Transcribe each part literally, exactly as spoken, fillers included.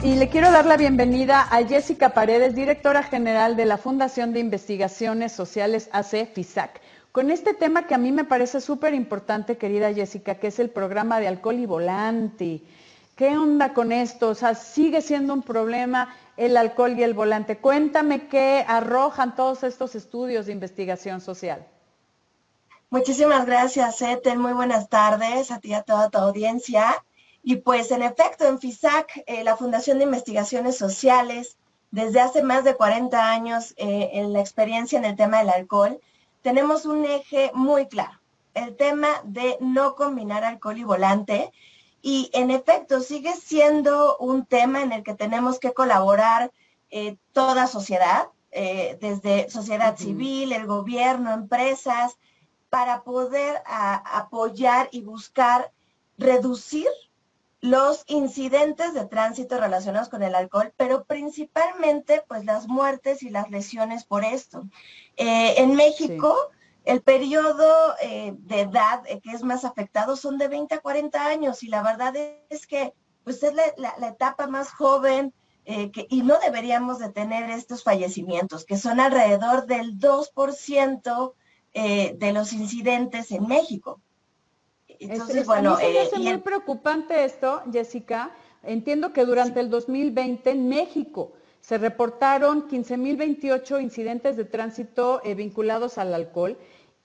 Y le quiero dar la bienvenida a Jessica Paredes, directora general de la Fundación de Investigaciones Sociales A C, FISAC, con este tema que a mí me parece súper importante, querida Jessica, que es el programa de alcohol y volante. ¿Qué onda con esto? O sea, sigue siendo un problema el alcohol y el volante. Cuéntame qué arrojan todos estos estudios de investigación social. Muchísimas gracias, Ethel. Muy buenas tardes a ti y a toda tu audiencia. Y pues en efecto, en FISAC, eh, la Fundación de Investigaciones Sociales, desde hace más de cuarenta años eh, en la experiencia en el tema del alcohol, tenemos un eje muy claro, el tema de no combinar alcohol y volante. Y en efecto, sigue siendo un tema en el que tenemos que colaborar eh, toda sociedad, eh, desde sociedad Uh-huh. civil, el gobierno, empresas, para poder a, apoyar y buscar reducir los incidentes de tránsito relacionados con el alcohol, pero principalmente pues las muertes y las lesiones por esto. Eh, en México, sí. el periodo eh, de edad eh, que es más afectado son de veinte a cuarenta años y la verdad es que pues es la, la, la etapa más joven eh, que, y no deberíamos de tener estos fallecimientos, que son alrededor del dos por ciento eh, de los incidentes en México. Entonces, es, es, bueno, a mí se me hace eh, muy el... preocupante esto, Jessica. Entiendo que durante sí. el dos mil veinte en México se reportaron quince mil veintiocho incidentes de tránsito eh, vinculados al alcohol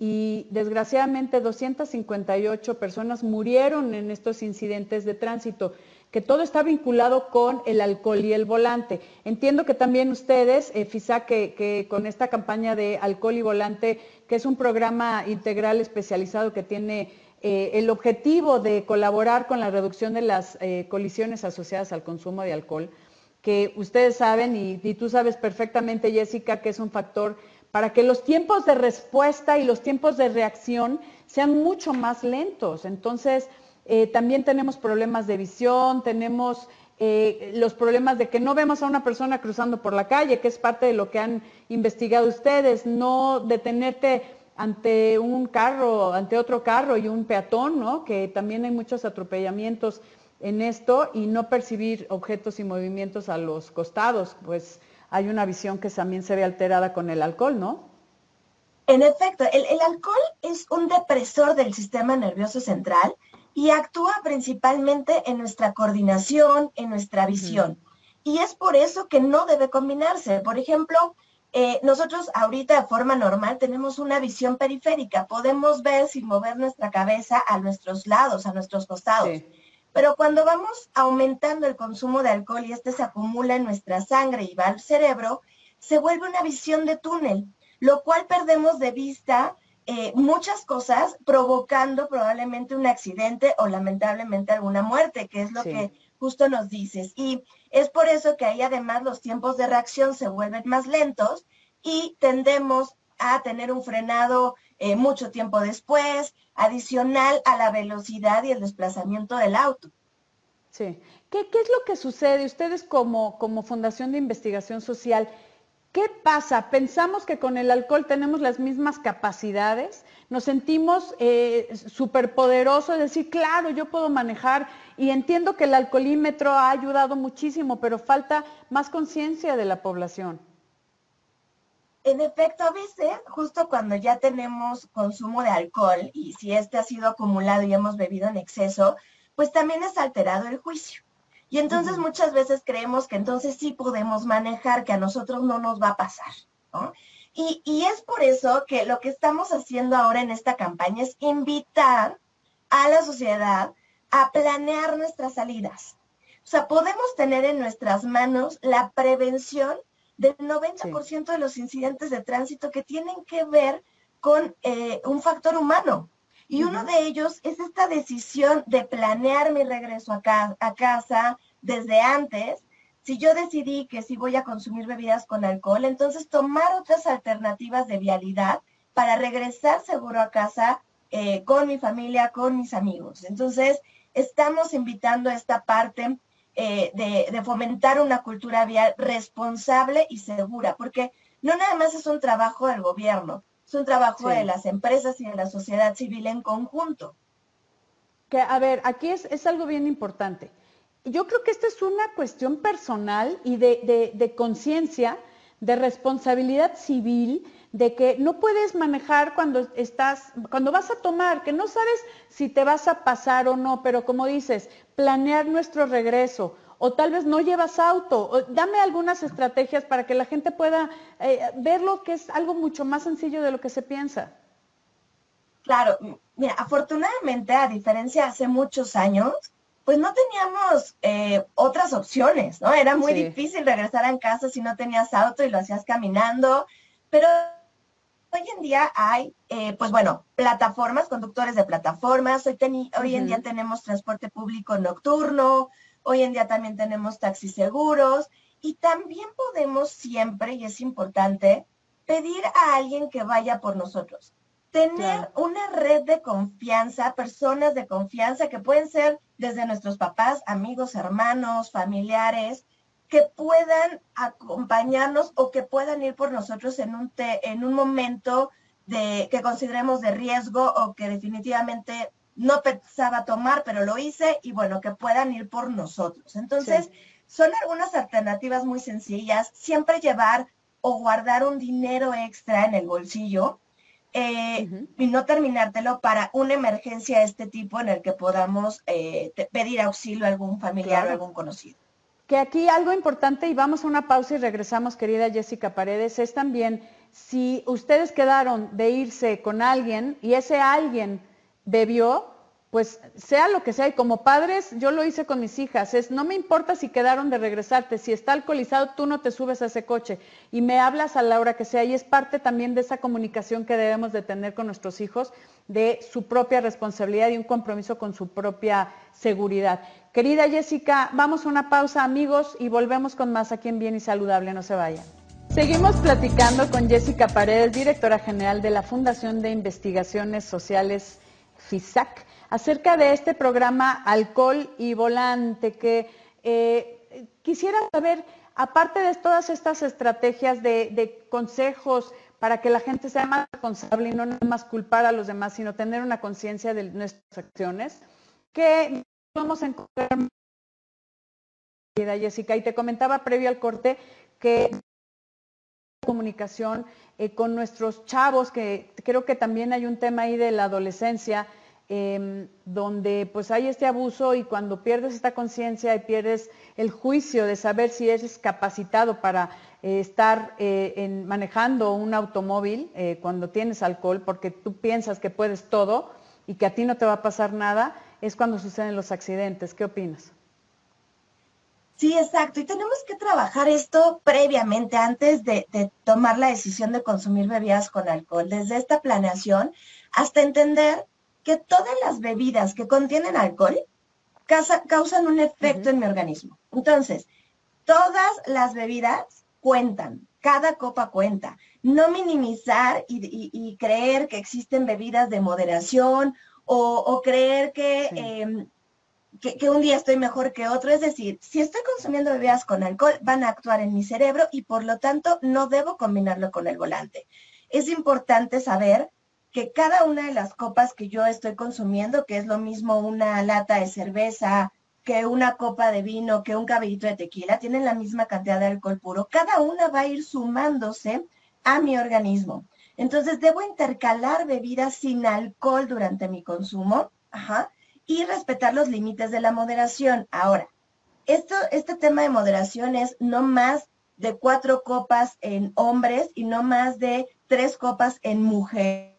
y desgraciadamente doscientas cincuenta y ocho personas murieron en estos incidentes de tránsito, que todo está vinculado con el alcohol y el volante. Entiendo que también ustedes, eh, FISAC, que, que con esta campaña de alcohol y volante, que es un programa integral especializado que tiene eh, el objetivo de colaborar con la reducción de las eh, colisiones asociadas al consumo de alcohol, que ustedes saben y, y tú sabes perfectamente, Jessica, que es un factor para que los tiempos de respuesta y los tiempos de reacción sean mucho más lentos. Entonces, eh, también tenemos problemas de visión, tenemos eh, los problemas de que no vemos a una persona cruzando por la calle, que es parte de lo que han investigado ustedes, no detenerte ante un carro, ante otro carro y un peatón, ¿no? Que también hay muchos atropellamientos en esto, y no percibir objetos y movimientos a los costados, pues hay una visión que también se ve alterada con el alcohol, ¿no? En efecto, el, el alcohol es un depresor del sistema nervioso central y actúa principalmente en nuestra coordinación, en nuestra visión. Uh-huh. Y es por eso que no debe combinarse. Por ejemplo, eh, nosotros ahorita de forma normal tenemos una visión periférica. Podemos ver sin mover nuestra cabeza a nuestros lados, a nuestros costados. Sí. Pero cuando vamos aumentando el consumo de alcohol y este se acumula en nuestra sangre y va al cerebro, se vuelve una visión de túnel, lo cual perdemos de vista eh, muchas cosas, provocando probablemente un accidente o lamentablemente alguna muerte, que es lo sí. que justo nos dices. Y es por eso que ahí además los tiempos de reacción se vuelven más lentos y tendemos a tener un frenado eh, mucho tiempo después, adicional a la velocidad y el desplazamiento del auto. Sí. ¿Qué, qué es lo que sucede? Ustedes como, como Fundación de Investigación Social, ¿qué pasa? ¿Pensamos que con el alcohol tenemos las mismas capacidades? ¿Nos sentimos eh, superpoderosos? Es decir, claro, yo puedo manejar y entiendo que el alcoholímetro ha ayudado muchísimo, pero falta más conciencia de la población. En efecto, a veces, justo cuando ya tenemos consumo de alcohol y si este ha sido acumulado y hemos bebido en exceso, pues también es alterado el juicio. Y entonces uh-huh. muchas veces creemos que entonces sí podemos manejar, que a nosotros no nos va a pasar, ¿no? Y, y es por eso que lo que estamos haciendo ahora en esta campaña es invitar a la sociedad a planear nuestras salidas. O sea, podemos tener en nuestras manos la prevención del noventa por ciento sí. de los incidentes de tránsito que tienen que ver con eh, un factor humano. Y uh-huh. uno de ellos es esta decisión de planear mi regreso a, ca- a casa desde antes. Si yo decidí que sí voy a consumir bebidas con alcohol, entonces tomar otras alternativas de vialidad para regresar seguro a casa eh, con mi familia, con mis amigos. Entonces, estamos invitando a esta parte Eh, de, de fomentar una cultura vial responsable y segura, porque no nada más es un trabajo del gobierno, es un trabajo sí. de las empresas y de la sociedad civil en conjunto. Que, a ver, aquí es, es algo bien importante. yo creo que esta es una cuestión personal y de, de, de conciencia, de responsabilidad civil, de que no puedes manejar cuando estás, cuando vas a tomar, que no sabes si te vas a pasar o no, pero como dices, planear nuestro regreso, o tal vez no llevas auto, o dame algunas estrategias para que la gente pueda eh, verlo, que es algo mucho más sencillo de lo que se piensa. Claro, mira, afortunadamente, a diferencia de hace muchos años, pues no teníamos eh, otras opciones, ¿no? Era muy Sí. difícil regresar a casa si no tenías auto y lo hacías caminando, pero hoy en día hay, eh, pues bueno, plataformas, conductores de plataformas, hoy, teni- hoy en día Uh-huh. tenemos transporte público nocturno, hoy en día también tenemos taxis seguros y también podemos siempre, y es importante, pedir a alguien que vaya por nosotros. Claro. Tener una red de confianza, personas de confianza que pueden ser desde nuestros papás, amigos, hermanos, familiares, que puedan acompañarnos o que puedan ir por nosotros en un, te, en un momento de, que consideremos de riesgo o que definitivamente no pensaba tomar, pero lo hice y bueno, que puedan ir por nosotros. Entonces, Sí. son algunas alternativas muy sencillas. Siempre llevar o guardar un dinero extra en el bolsillo eh, Uh-huh. y no terminártelo para una emergencia de este tipo en el que podamos eh, pedir auxilio a algún familiar o Claro. algún conocido. Que aquí algo importante, y vamos a una pausa y regresamos, querida Jessica Paredes, es también si ustedes quedaron de irse con alguien y ese alguien bebió, pues sea lo que sea, y como padres, yo lo hice con mis hijas, es no me importa si quedaron de regresarte, si está alcoholizado, tú no te subes a ese coche y me hablas a la hora que sea, y es parte también de esa comunicación que debemos de tener con nuestros hijos, de su propia responsabilidad y un compromiso con su propia seguridad. Querida Jessica, vamos a una pausa, amigos, y volvemos con más aquí en Bien y Saludable, no se vayan. Seguimos platicando con Jessica Paredes, directora general de la Fundación de Investigaciones Sociales FISAC, acerca de este programa Alcohol y Volante, que eh, quisiera saber, aparte de todas estas estrategias de, de consejos para que la gente sea más responsable y no nada más culpar a los demás, sino tener una conciencia de nuestras acciones, ¿qué vamos a encontrar, Jessica? Y te comentaba previo al corte que comunicación eh, con nuestros chavos, que creo que también hay un tema ahí de la adolescencia, eh, donde pues hay este abuso y cuando pierdes esta conciencia y pierdes el juicio de saber si eres capacitado para eh, estar eh, en, manejando un automóvil eh, cuando tienes alcohol, porque tú piensas que puedes todo y que a ti no te va a pasar nada, es cuando suceden los accidentes. ¿Qué opinas? Sí, exacto. Y tenemos que trabajar esto previamente, antes de, de, tomar la decisión de consumir bebidas con alcohol, desde esta planeación hasta entender que todas las bebidas que contienen alcohol causa, causan un efecto uh-huh. en mi organismo. Entonces, todas las bebidas cuentan, cada copa cuenta. No minimizar y, y, y creer que existen bebidas de moderación o, o creer que... Sí. Eh, Que, que un día estoy mejor que otro, es decir, si estoy consumiendo bebidas con alcohol, van a actuar en mi cerebro y por lo tanto no debo combinarlo con el volante. Es importante saber que cada una de las copas que yo estoy consumiendo, que es lo mismo una lata de cerveza, que una copa de vino, que un cabellito de tequila, tienen la misma cantidad de alcohol puro, cada una va a ir sumándose a mi organismo. Entonces debo intercalar bebidas sin alcohol durante mi consumo, ajá, y respetar los límites de la moderación. Ahora, esto, este tema de moderación es no más de cuatro copas en hombres y no más de tres copas en mujeres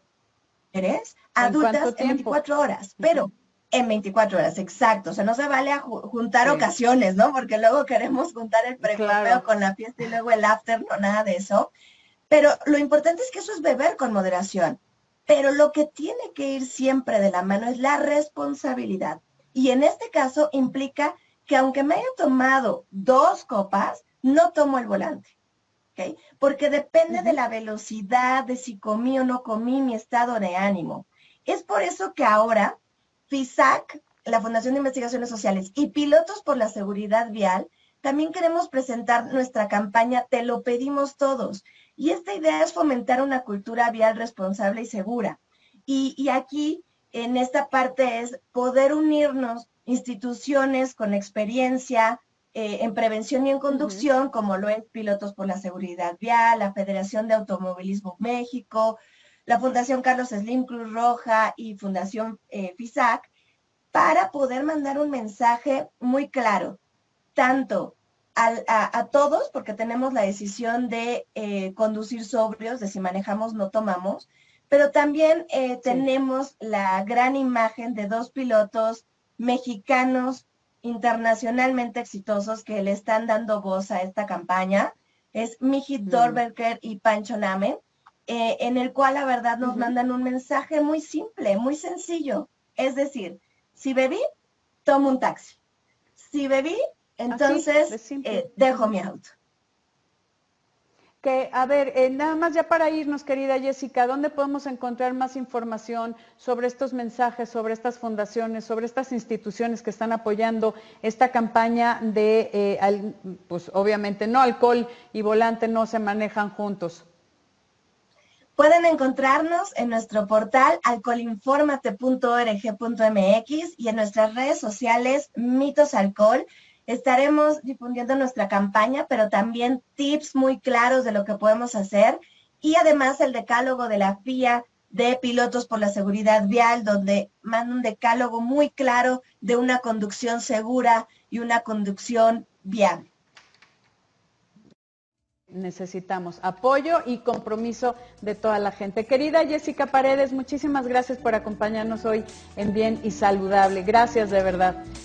adultas en veinticuatro horas, pero en veinticuatro horas, exacto. O sea, no se vale a ju juntar sí. ocasiones, ¿no? Porque luego queremos juntar el precopeo claro. con la fiesta y luego el after, no, nada de eso. Pero lo importante es que eso es beber con moderación. Pero lo que tiene que ir siempre de la mano es la responsabilidad. Y en este caso implica que aunque me haya tomado dos copas, no tomo el volante. ¿Okay? Porque depende uh-huh. de la velocidad, de si comí o no comí, mi estado de ánimo. Es por eso que ahora FISAC, la Fundación de Investigaciones Sociales, y Pilotos por la Seguridad Vial, también queremos presentar nuestra campaña Te lo pedimos todos. Y esta idea es fomentar una cultura vial responsable y segura. Y, y aquí, en esta parte, es poder unirnos instituciones con experiencia eh, en prevención y en conducción, uh-huh. como lo es Pilotos por la Seguridad Vial, la Federación de Automovilismo México, la Fundación Carlos Slim, Cruz Roja y Fundación eh, FISAC, para poder mandar un mensaje muy claro, tanto al, a, a todos, porque tenemos la decisión de eh, conducir sobrios, de si manejamos no tomamos, pero también eh, sí. tenemos la gran imagen de dos pilotos mexicanos internacionalmente exitosos que le están dando voz a esta campaña, es Mijit Dorberker mm. y Pancho Namen, eh, en el cual la verdad nos uh-huh. mandan un mensaje muy simple, muy sencillo, es decir, si bebí, tomo un taxi, si bebí, entonces eh, dejo mi auto. Que, a ver, eh, nada más ya para irnos, querida Jessica, ¿dónde podemos encontrar más información sobre estos mensajes, sobre estas fundaciones, sobre estas instituciones que están apoyando esta campaña de, eh, al, pues obviamente no alcohol y volante no se manejan juntos? Pueden encontrarnos en nuestro portal alcoholinformate punto org punto mx y en nuestras redes sociales Mitos Alcohol. Estaremos difundiendo nuestra campaña, pero también tips muy claros de lo que podemos hacer y además el decálogo de la F I A de Pilotos por la Seguridad Vial, donde manda un decálogo muy claro de una conducción segura y una conducción viable. Necesitamos apoyo y compromiso de toda la gente. Querida Jessica Paredes, muchísimas gracias por acompañarnos hoy en Bien y Saludable. Gracias de verdad.